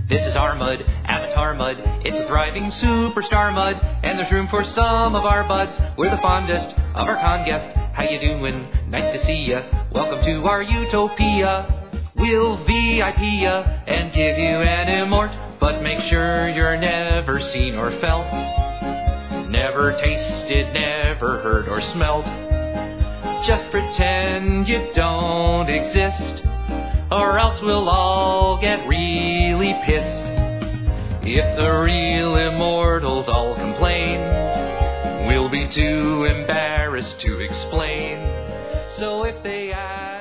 This is our mud, Avatar mud. It's a thriving superstar mud, and there's room for some of our buds. We're the fondest of our con guests. How you doing? Nice to see ya. Welcome to our utopia. We'll VIP ya and give you an immort, but make sure you're never seen or felt, never tasted, never heard or smelled. Just pretend you don't exist, or else we'll all get really pissed. If the real immortals all complain, we'll be too embarrassed to explain. So if they ask